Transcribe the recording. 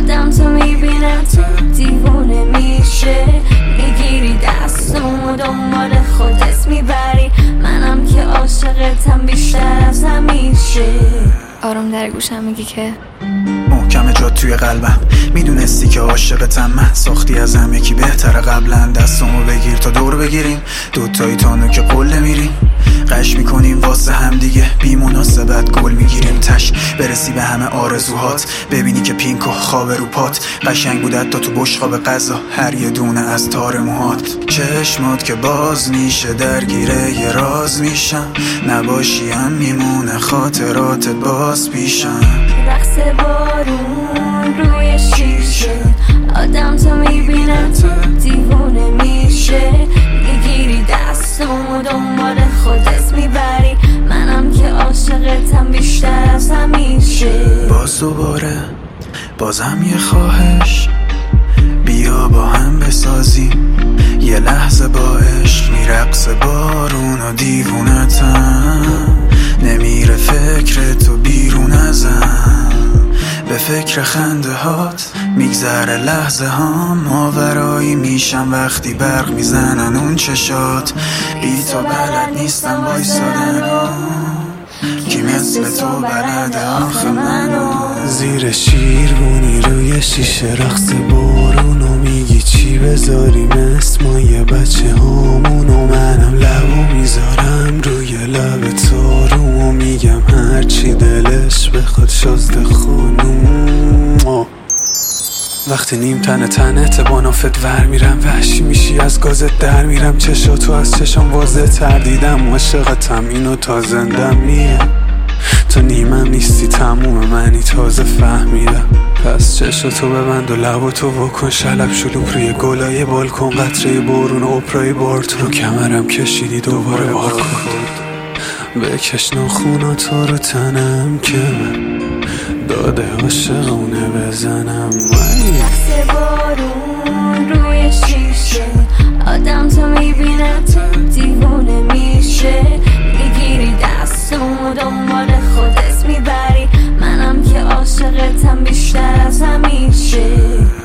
آدم تو میبینم تو دیوونه میشه، میگیری دستم و دنبال خودت میبری، منم که عاشقتم بیشتر از همیشه. آروم در گوشم میگی که محکم جات توی قلبم، میدونستی که عاشقتم من، ساختی ازم یکی بهتره قبلا، دستمو بگیر تا دور بگیریم، دوتایی تانو که قله میریم، قش میکنیم واسه هم دیگه، بی مناسبت گل میگیریم، تش برسی به همه آرزوهات، ببینی که پینک و خواب رو پات، قشنگ بود حتی تو بشقاب غذا، هر یه دونه از تار موهات، چشمات که باز میشه درگیره یه راز میشم، نباشی هم میمونه خاطرات باز پیشم. رقص بارون روی شیشه، آدم تو میبینم تو دیوونه میشه، میگیری دستم و دنبال خودت میبری، منم که عاشقتم بیشتر از همیشه. باز دوباره بازم یه خواهش، بیا با هم بسازیم یه لحظه با عشق، میرقص بارون و دیوونتم، نمیره فکر تو بیرون ازم، به فکر خنده هات میگذره لحظه هام، ماورایی میشم وقتی برق میزنن اون چشات، بی تو بلد نیستم وایسادن، کی مثل تو بلده آخه منو. زیر شیربونی روی شیشه رقص بارونو، میگی چی بذاریم اسم یه بچه هامونو، منم لبو میذارم روی لب تارو، میگم هرچی دلش بخواد شازده خانوم. وقتی نیم تنت با نافت ور میرم، وحشی میشی از گازت در میرم، چشاتو از چشم واضح تر دیدم، عاشقتم اینو تا زندم میه، تو نیمم نیستی تموم منی تازه فهمیدم، پس چشاتو ببند و لباتو واکن، شلب شلوک روی گلای بالکن، قطره بارون و اپرای بارت رو کمرم کشیدی دوباره وار کن، بکش ناخوناتو رو تنم که من داده عاشقونه بزنم. رقص بارون روی شیشه، آدم تو میبینم تو دیوونه میشه، میگیری دستم و دنبال خودت میبری، منم که عاشقتم بیشتر از همیشه.